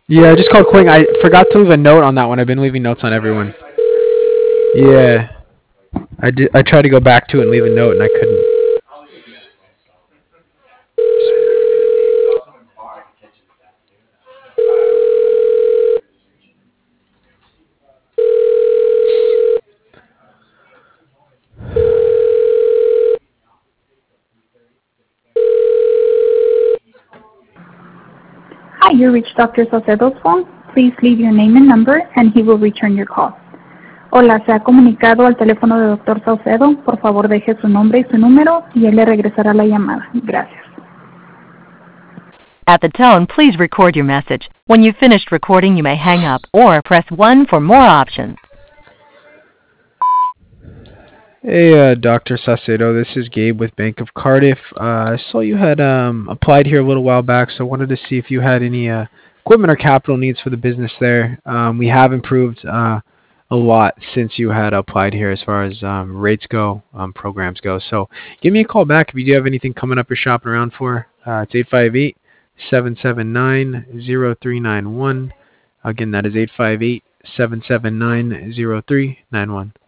Yeah, I just called quitting. I forgot to leave a note on that one. I've been leaving notes on everyone. Yeah, I did. I tried to go back to it and leave a note, and I couldn't. Hi, you reached Dr. Saucedo's phone. Please leave your name and number and he will return your call. Hola, se ha comunicado al teléfono de Dr. Saucedo. Por favor, deje su nombre y su número y él le regresará la llamada. Gracias. At the tone, please record your message. When you've finished recording, you may hang up or press 1 for more options. Hey, Dr. Saucedo, this is Gabe with Bank of Cardiff. I saw you had applied here a little while back, so I wanted to see if you had any equipment or capital needs for the business there. We have improved a lot since you had applied here as far as rates go, programs go. So give me a call back if you do have anything coming up you're shopping around for. It's 858-779-0391. Again, that is 858-779-0391.